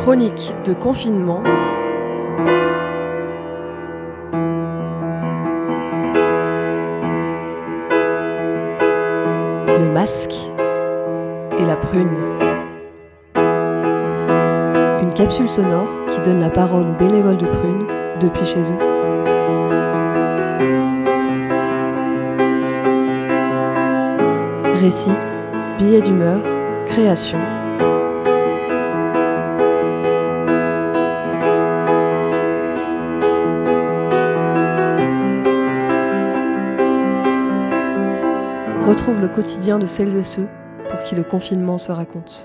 Chronique de confinement. Le masque et la prune. Une capsule sonore qui donne la parole aux bénévoles de Prune depuis chez eux. Récits, billets d'humeur, création. Retrouve le quotidien de celles et ceux pour qui le confinement se raconte.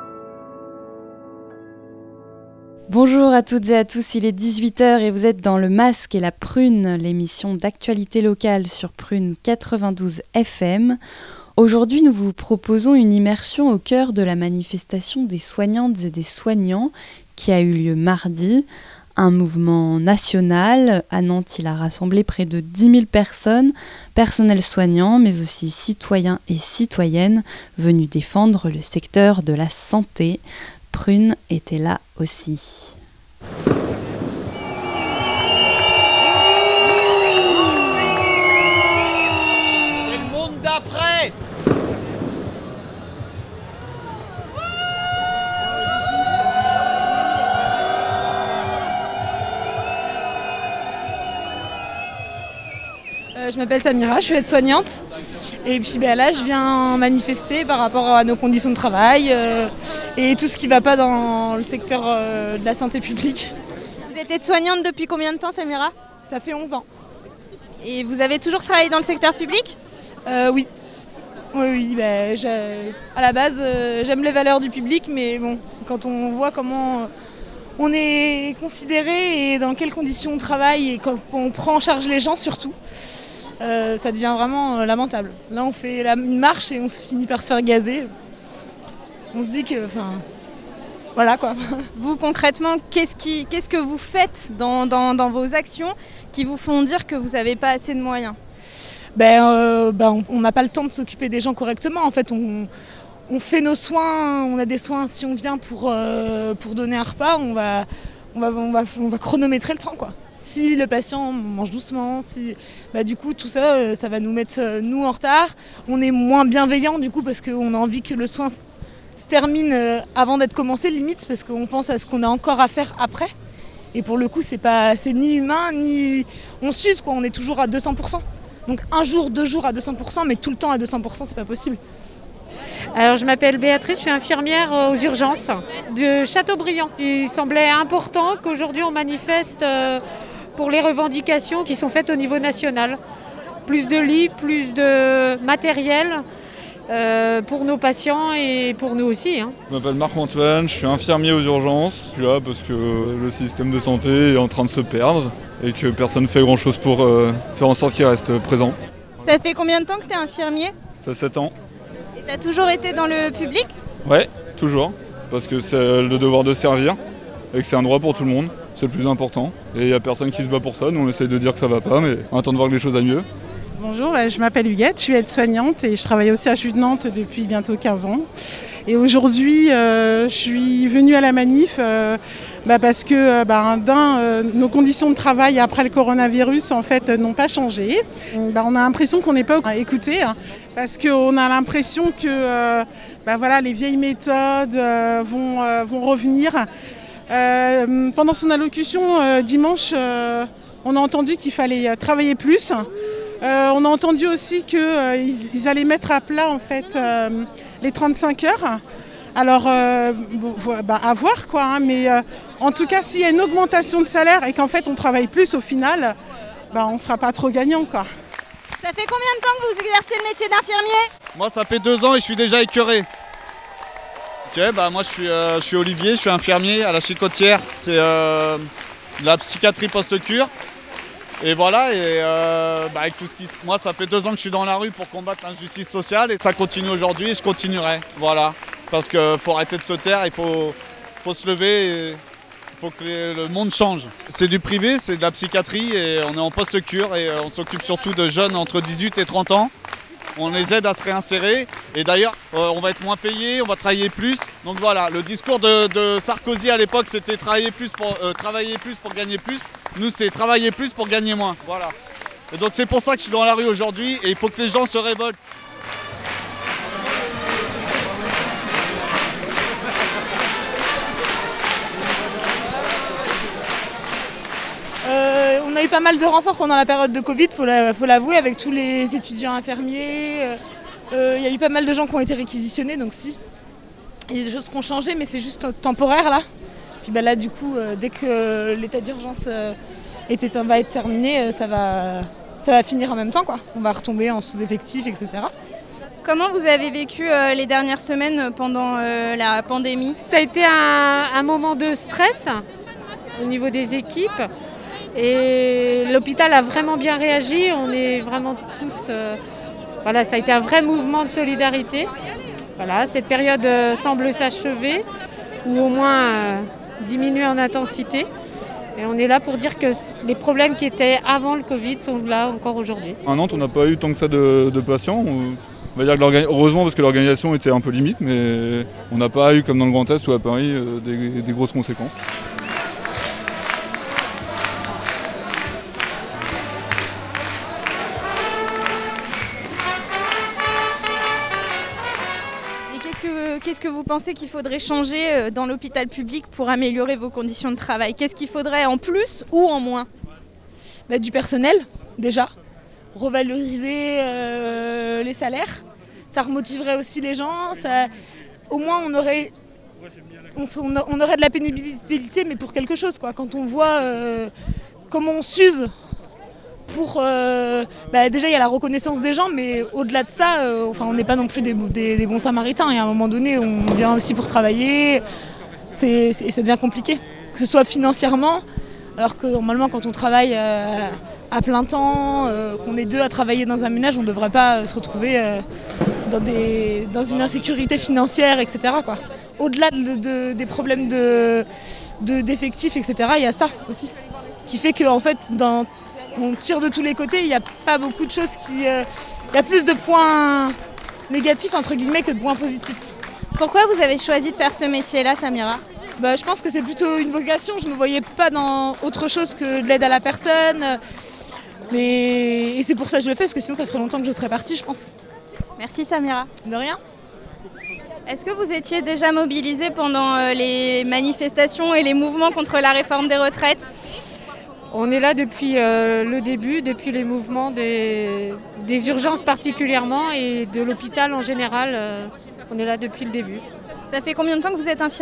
Bonjour à toutes et à tous, il est 18h et vous êtes dans Le Masque et la Prune, l'émission d'actualité locale sur Prune 92 FM. Aujourd'hui, nous vous proposons une immersion au cœur de la manifestation des soignantes et des soignants qui a eu lieu mardi. Un mouvement national. À Nantes, il a rassemblé près de 10 000 personnes, personnels soignants, mais aussi citoyens et citoyennes venus défendre le secteur de la santé. Prune était là aussi. C'est le monde d'après. Je m'appelle Samira, je suis aide-soignante et puis là je viens manifester par rapport à nos conditions de travail et tout ce qui ne va pas dans le secteur de la santé publique. Vous êtes aide-soignante depuis combien de temps, Samira ? Ça fait 11 ans. Et vous avez toujours travaillé dans le secteur public ? Oui. Oui, à la base j'aime les valeurs du public, mais bon, quand on voit comment on est considéré et dans quelles conditions on travaille et quand on prend en charge les gens surtout, ça devient vraiment lamentable. Là on fait une marche et on se finit par se faire gazer. On se dit que, voilà quoi. Vous concrètement, qu'est-ce que vous faites dans vos actions qui vous font dire que vous n'avez pas assez de moyens ? On n'a pas le temps de s'occuper des gens correctement. En fait, on fait nos soins, on a des soins. Si on vient pour donner un repas, on va chronométrer le temps, quoi. Si le patient mange doucement, du coup tout ça, ça va nous mettre nous en retard. On est moins bienveillant du coup parce qu'on a envie que le soin se termine avant d'être commencé, limite, parce qu'on pense à ce qu'on a encore à faire après. Et pour le coup, c'est ni humain, ni on s'use, quoi. On est toujours à 200%. Donc un jour, 2 jours à 200%, mais tout le temps à 200%, c'est pas possible. Alors je m'appelle Béatrice, je suis infirmière aux urgences de Châteaubriand. Il semblait important qu'aujourd'hui on manifeste pour les revendications qui sont faites au niveau national. Plus de lits, plus de matériel pour nos patients et pour nous aussi. Je m'appelle Marc-Antoine, je suis infirmier aux urgences. Je suis là parce que le système de santé est en train de se perdre et que personne ne fait grand-chose pour faire en sorte qu'il reste présent. Ça fait combien de temps que tu es infirmier ? Ça fait 7 ans. Et tu as toujours été dans le public ? Ouais, toujours. Parce que c'est le devoir de servir et que c'est un droit pour tout le monde. C'est le plus important. Et il n'y a personne qui se bat pour ça. Nous, on essaye de dire que ça va pas, mais on attend de voir que les choses aillent mieux. Bonjour, je m'appelle Huguette, je suis aide-soignante et je travaille aussi à CHU de Nantes depuis bientôt 15 ans. Et aujourd'hui, je suis venue à la manif parce que nos conditions de travail après le coronavirus en fait n'ont pas changé. On a l'impression qu'on n'est pas écouté parce qu'on a l'impression que les vieilles méthodes vont revenir. Pendant son allocution dimanche, on a entendu qu'il fallait travailler plus. On a entendu aussi qu'ils allaient mettre à plat en fait les 35 heures. Alors à voir quoi, mais en tout cas s'il y a une augmentation de salaire et qu'en fait on travaille plus au final, on ne sera pas trop gagnant quoi. Ça fait combien de temps que vous exercez le métier d'infirmier ? Moi ça fait 2 ans et je suis déjà écœuré. Moi je suis Olivier, je suis infirmier à la Chicotière, c'est de la psychiatrie post-cure. Et voilà, avec tout ce qui... Moi ça fait 2 ans que je suis dans la rue pour combattre l'injustice sociale et ça continue aujourd'hui et je continuerai. Voilà. Parce qu'il faut arrêter de se taire, il faut se lever, et il faut que le monde change. C'est du privé, c'est de la psychiatrie et on est en post-cure et on s'occupe surtout de jeunes entre 18 et 30 ans. on les aide à se réinsérer. Et d'ailleurs, on va être moins payé, on va travailler plus. Donc voilà, le discours de Sarkozy à l'époque, c'était travailler plus pour gagner plus. Nous, c'est travailler plus pour gagner moins. Voilà. Et donc c'est pour ça que je suis dans la rue aujourd'hui et il faut que les gens se révoltent. On a eu pas mal de renforts pendant la période de Covid, faut l'avouer, avec tous les étudiants infirmiers. Il y a eu pas mal de gens qui ont été réquisitionnés, donc si. Il y a des choses qui ont changé, mais c'est juste temporaire là. Puis là, du coup, dès que l'état d'urgence va être terminé, ça va finir en même temps, quoi. On va retomber en sous-effectif, etc. Comment vous avez vécu les dernières semaines pendant la pandémie ? Ça a été un moment de stress au niveau des équipes. Et l'hôpital a vraiment bien réagi, on est vraiment tous... voilà, ça a été un vrai mouvement de solidarité. Voilà, cette période semble s'achever, ou au moins diminuer en intensité. Et on est là pour dire que les problèmes qui étaient avant le Covid sont là encore aujourd'hui. À Nantes, on n'a pas eu tant que ça de patients. On va dire que heureusement, parce que l'organisation était un peu limite, mais on n'a pas eu, comme dans le Grand Est ou à Paris, des grosses conséquences. Qu'est-ce que vous pensez qu'il faudrait changer dans l'hôpital public pour améliorer vos conditions de travail ? Qu'est-ce qu'il faudrait en plus ou en moins ? Du personnel, déjà. Revaloriser les salaires. Ça remotiverait aussi les gens. Au moins, on aurait de la pénibilité, mais pour quelque chose, quoi. Quand on voit comment on s'use pour... déjà, il y a la reconnaissance des gens, mais au-delà de ça, on n'est pas non plus des bons samaritains. Et à un moment donné, on vient aussi pour travailler. Ça devient compliqué. Que ce soit financièrement, alors que normalement, quand on travaille à plein temps, qu'on est deux à travailler dans un ménage, on ne devrait pas se retrouver dans une insécurité financière, etc., quoi. Au-delà des problèmes d'effectifs, etc., il y a ça aussi. Qui fait qu'en fait, on tire de tous les côtés, il n'y a pas beaucoup de choses il y a plus de points négatifs, entre guillemets, que de points positifs. Pourquoi vous avez choisi de faire ce métier-là, Samira ? Je pense que c'est plutôt une vocation. Je ne me voyais pas dans autre chose que de l'aide à la personne. Et c'est pour ça que je le fais, parce que sinon ça ferait longtemps que je serais partie, je pense. Merci Samira. De rien. Est-ce que vous étiez déjà mobilisée pendant les manifestations et les mouvements contre la réforme des retraites ? On est là depuis le début, depuis les mouvements des urgences particulièrement et de l'hôpital en général. On est là depuis le début. Ça fait combien de temps que vous êtes infirmière ?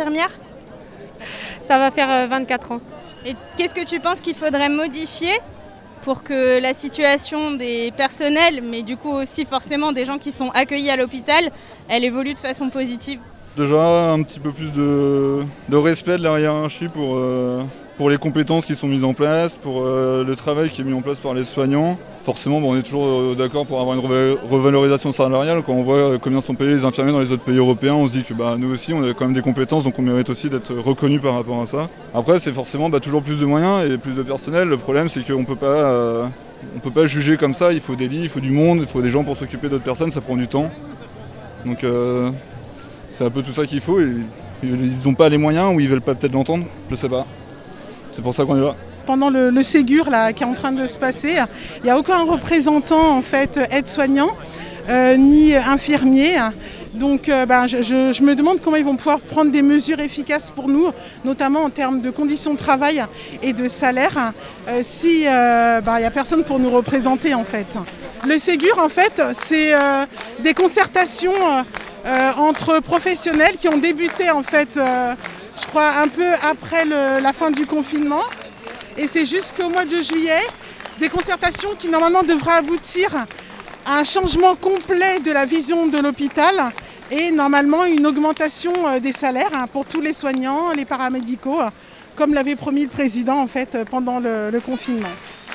Ça va faire 24 ans. Et qu'est-ce que tu penses qu'il faudrait modifier pour que la situation des personnels, mais du coup aussi forcément des gens qui sont accueillis à l'hôpital, elle évolue de façon positive ? Déjà un petit peu plus de respect de la hiérarchie pour les compétences qui sont mises en place, pour le travail qui est mis en place par les soignants. Forcément, on est toujours d'accord pour avoir une revalorisation salariale. Quand on voit combien sont payés les infirmiers dans les autres pays européens, on se dit que nous aussi, on a quand même des compétences, donc on mérite aussi d'être reconnus par rapport à ça. Après, c'est forcément toujours plus de moyens et plus de personnel. Le problème, c'est qu'on peut pas juger comme ça. Il faut des lits, il faut du monde, il faut des gens pour s'occuper d'autres personnes, ça prend du temps. Donc c'est un peu tout ça qu'il faut. Et ils n'ont pas les moyens ou ils veulent pas peut-être l'entendre, je sais pas. C'est pour ça qu'on est là. Pendant le Ségur là, qui est en train de se passer, il n'y a aucun représentant en fait aide-soignant ni infirmier. Donc je me demande comment ils vont pouvoir prendre des mesures efficaces pour nous, notamment en termes de conditions de travail et de salaire, si il n'y a personne pour nous représenter en fait. Le Ségur en fait, c'est des concertations entre professionnels qui ont débuté en fait, je crois un peu après la fin du confinement. Et c'est jusqu'au mois de juillet, des concertations qui normalement devraient aboutir à un changement complet de la vision de l'hôpital et normalement une augmentation des salaires pour tous les soignants, les paramédicaux, comme l'avait promis le président en fait pendant le confinement.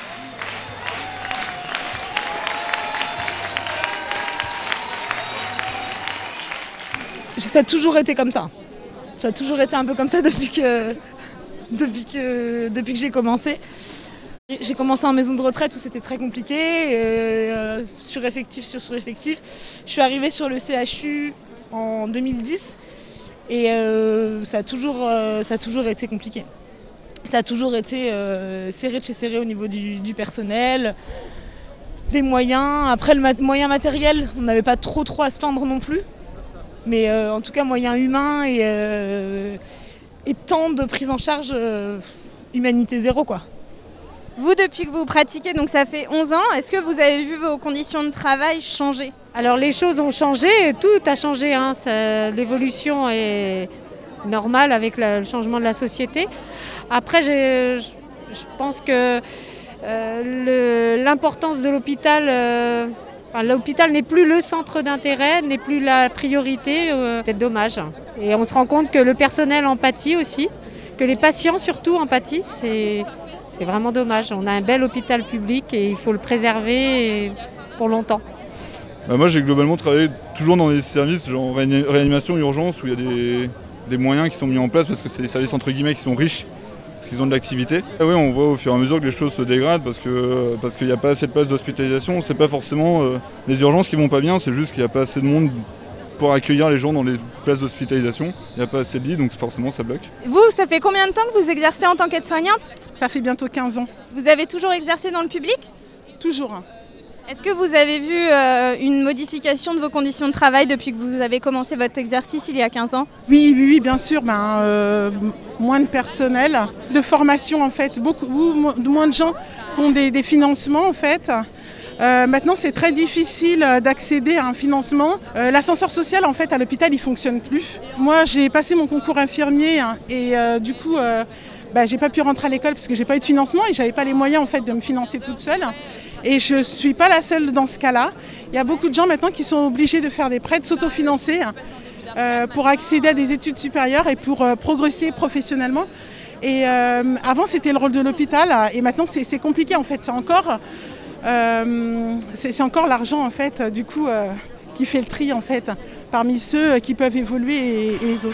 Ça a toujours été comme ça. Ça a toujours été un peu comme ça depuis que j'ai commencé. J'ai commencé en maison de retraite où c'était très compliqué, sureffectif sur sureffectif. Je suis arrivée sur le CHU en 2010 et ça a toujours été compliqué. Ça a toujours été serré de chez serré au niveau du personnel, des moyens. Après, le moyen matériel, on n'avait pas trop à se plaindre non plus. Mais en tout cas, moyens humains et temps de prise en charge, humanité zéro, quoi. Vous, depuis que vous pratiquez, donc ça fait 11 ans, est-ce que vous avez vu vos conditions de travail changer ? Alors les choses ont changé, tout a changé, hein. L'évolution est normale avec le changement de la société. Après, je pense que l'importance de l'hôpital, l'hôpital n'est plus le centre d'intérêt, n'est plus la priorité, c'est dommage. Et on se rend compte que le personnel en pâtit aussi, que les patients surtout en pâtissent. C'est vraiment dommage. On a un bel hôpital public et il faut le préserver pour longtemps. Moi, j'ai globalement travaillé toujours dans des services genre réanimation, urgence, où il y a des moyens qui sont mis en place parce que c'est des services entre guillemets qui sont riches, parce qu'ils ont de l'activité. Et oui, on voit au fur et à mesure que les choses se dégradent parce qu'il n'y a pas assez de places d'hospitalisation. C'est pas forcément les urgences qui vont pas bien, c'est juste qu'il n'y a pas assez de monde pour accueillir les gens dans les places d'hospitalisation. Il n'y a pas assez de lits, donc forcément ça bloque. Vous, ça fait combien de temps que vous exercez en tant qu'aide-soignante ? Ça fait bientôt 15 ans. Vous avez toujours exercé dans le public ? Toujours. Est-ce que vous avez vu une modification de vos conditions de travail depuis que vous avez commencé votre exercice il y a 15 ans ? Oui, bien sûr. Moins de personnel, de formation en fait, moins de gens qui ont des financements en fait. Maintenant, c'est très difficile d'accéder à un financement. L'ascenseur social, en fait, à l'hôpital, il fonctionne plus. Moi, j'ai passé mon concours infirmier et du coup, j'ai pas pu rentrer à l'école parce que j'ai pas eu de financement et j'avais pas les moyens en fait de me financer toute seule. Et je suis pas la seule dans ce cas-là. Il y a beaucoup de gens maintenant qui sont obligés de faire des prêts, de s'autofinancer pour accéder à des études supérieures et pour progresser professionnellement. Et avant, c'était le rôle de l'hôpital et maintenant, c'est compliqué en fait. C'est encore l'argent en fait, du coup, qui fait le tri en fait, parmi ceux qui peuvent évoluer et les autres.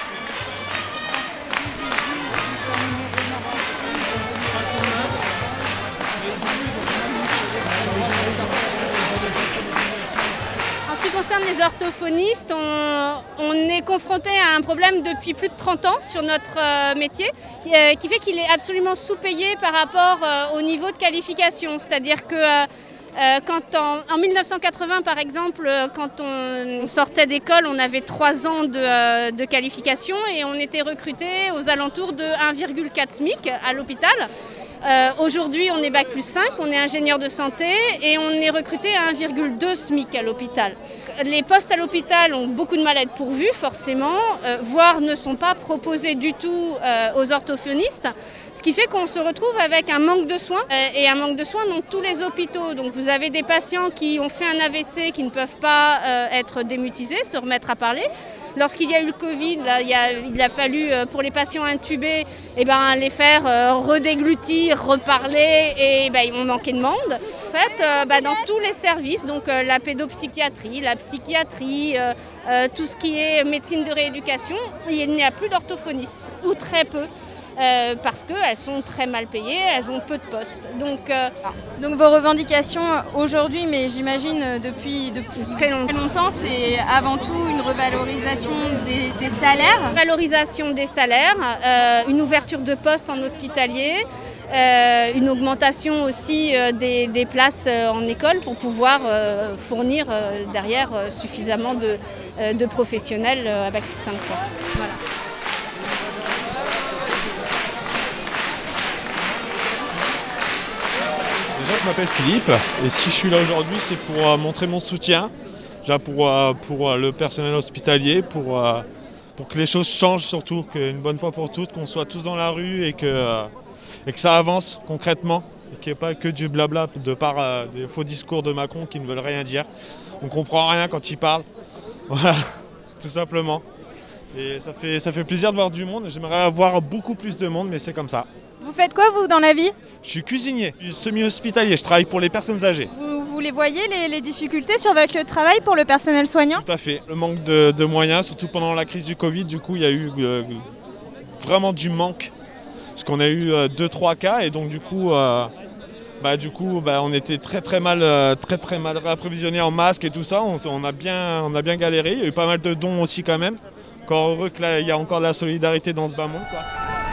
En ce qui concerne les orthophonistes, on est confronté à un problème depuis plus de 30 ans sur notre métier qui fait qu'il est absolument sous-payé par rapport au niveau de qualification. C'est-à-dire que quand en 1980, par exemple, quand on sortait d'école, on avait 3 ans de qualification et on était recruté aux alentours de 1,4 SMIC à l'hôpital. Aujourd'hui, on est Bac+5, on est ingénieur de santé et on est recruté à 1,2 SMIC à l'hôpital. Les postes à l'hôpital ont beaucoup de mal à être pourvus, forcément, voire ne sont pas proposés du tout aux orthophonistes. Ce qui fait qu'on se retrouve avec un manque de soins et un manque de soins dans tous les hôpitaux. Donc vous avez des patients qui ont fait un AVC qui ne peuvent pas être démutisés, se remettre à parler. Lorsqu'il y a eu le Covid, là, il a fallu, pour les patients intubés, les faire redéglutir, reparler et on manquait de monde. En fait, dans tous les services, donc la pédopsychiatrie, la psychiatrie, tout ce qui est médecine de rééducation, il n'y a plus d'orthophonistes, ou très peu. Parce qu'elles sont très mal payées, elles ont peu de postes. Donc vos revendications aujourd'hui, mais j'imagine depuis très longtemps, c'est avant tout une revalorisation des salaires. Valorisation des salaires, une ouverture de postes en hospitalier, une augmentation aussi des places en école pour pouvoir fournir derrière suffisamment de professionnels avec 5 ans. Voilà. Déjà, je m'appelle Philippe et si je suis là aujourd'hui, c'est pour montrer mon soutien déjà pour le personnel hospitalier, pour que les choses changent surtout, qu'une bonne fois pour toutes, qu'on soit tous dans la rue et que ça avance concrètement et qu'il n'y ait pas que du blabla de par des faux discours de Macron qui ne veulent rien dire. On ne comprend rien quand il parle, voilà, tout simplement. Et ça fait plaisir de voir du monde, j'aimerais avoir beaucoup plus de monde, mais c'est comme ça. Vous faites quoi, vous, dans la vie ? Je suis cuisinier, je suis semi-hospitalier, je travaille pour les personnes âgées. Vous les voyez, les difficultés sur votre travail pour le personnel soignant ? Tout à fait. Le manque de moyens, surtout pendant la crise du Covid, du coup, il y a eu vraiment du manque. parce qu'on a eu 2-3 cas et donc du coup, on était très mal approvisionné en masques et tout ça. On a bien galéré. Il y a eu pas mal de dons aussi quand même. Encore heureux que là, il y a encore de la solidarité dans ce bas monde, quoi.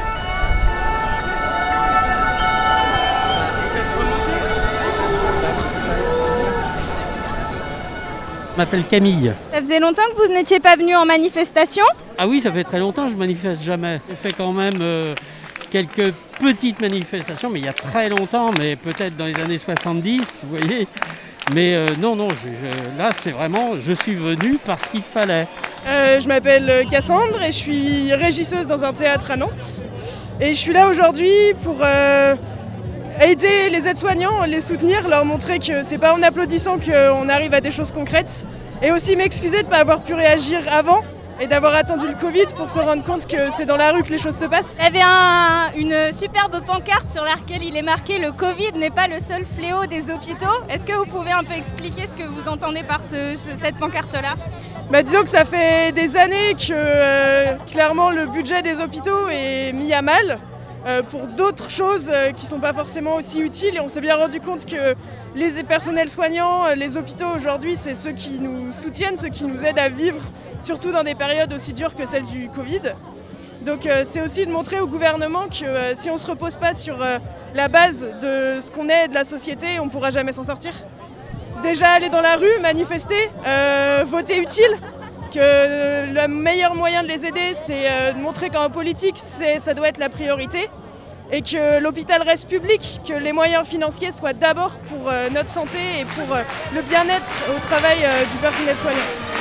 Je m'appelle Camille. Ça faisait longtemps que vous n'étiez pas venu en manifestation ? Ah oui, ça fait très longtemps que je manifeste jamais. J'ai fait quand même quelques petites manifestations, mais il y a très longtemps, mais peut-être dans les années 70, vous voyez. Mais là c'est vraiment, je suis venu parce qu'il fallait. Je m'appelle Cassandre et je suis régisseuse dans un théâtre à Nantes. Et je suis là aujourd'hui pour aider les aides-soignants, les soutenir, leur montrer que c'est pas en applaudissant qu'on arrive à des choses concrètes. Et aussi m'excuser de ne pas avoir pu réagir avant et d'avoir attendu le Covid pour se rendre compte que c'est dans la rue que les choses se passent. Il y avait une superbe pancarte sur laquelle il est marqué « Le Covid n'est pas le seul fléau des hôpitaux ». Est-ce que vous pouvez un peu expliquer ce que vous entendez par cette pancarte-là ? Disons que ça fait des années que clairement le budget des hôpitaux est mis à mal pour d'autres choses qui ne sont pas forcément aussi utiles. Et on s'est bien rendu compte que les personnels soignants, les hôpitaux aujourd'hui, c'est ceux qui nous soutiennent, ceux qui nous aident à vivre, surtout dans des périodes aussi dures que celle du Covid. Donc c'est aussi de montrer au gouvernement que si on ne se repose pas sur la base de ce qu'on est de la société, on ne pourra jamais s'en sortir. Déjà aller dans la rue, manifester, voter utile, que le meilleur moyen de les aider, c'est de montrer qu'en politique, ça doit être la priorité et que l'hôpital reste public, que les moyens financiers soient d'abord pour notre santé et pour le bien-être au travail du personnel soignant.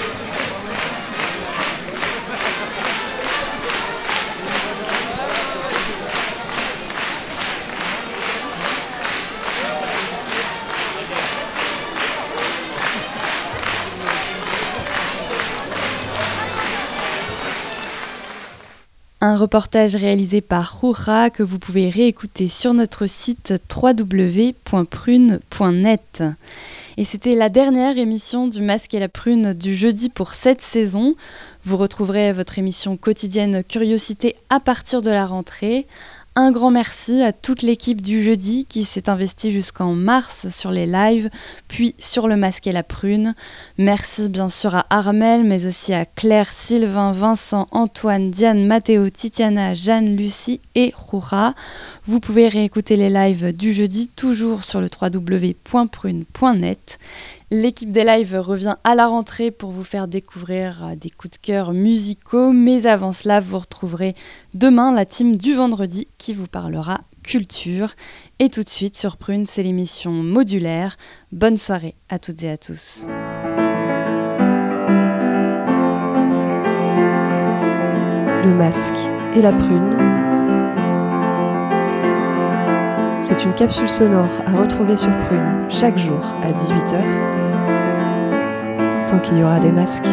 Un reportage réalisé par Roura que vous pouvez réécouter sur notre site www.prune.net. Et c'était la dernière émission du Masque et la Prune du jeudi pour cette saison. Vous retrouverez votre émission quotidienne Curiosité à partir de la rentrée. Un grand merci à toute l'équipe du jeudi qui s'est investie jusqu'en mars sur les lives, puis sur le Masque et la Prune. Merci bien sûr à Armel, mais aussi à Claire, Sylvain, Vincent, Antoine, Diane, Mathéo, Titiana, Jeanne, Lucie et Roura. Vous pouvez réécouter les lives du jeudi toujours sur le www.prune.net. L'équipe des lives revient à la rentrée pour vous faire découvrir des coups de cœur musicaux. Mais avant cela, vous retrouverez demain la team du vendredi qui vous parlera culture. Et tout de suite sur Prune, c'est l'émission Modulaire. Bonne soirée à toutes et à tous. Le Masque et la Prune. C'est une capsule sonore à retrouver sur Prune chaque jour à 18h. Tant qu'il y aura des masques.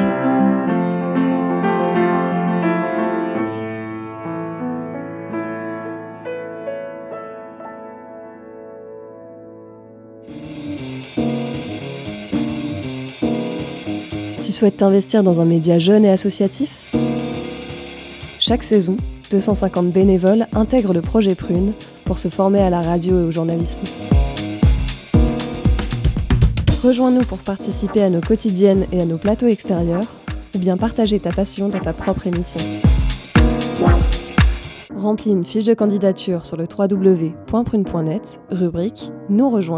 Tu souhaites t'investir dans un média jeune et associatif ? Chaque saison, 250 bénévoles intègrent le projet Prune pour se former à la radio et au journalisme. Rejoins-nous pour participer à nos quotidiennes et à nos plateaux extérieurs, ou bien partager ta passion dans ta propre émission. Remplis une fiche de candidature sur le www.prune.net, rubrique « Nous rejoindre ».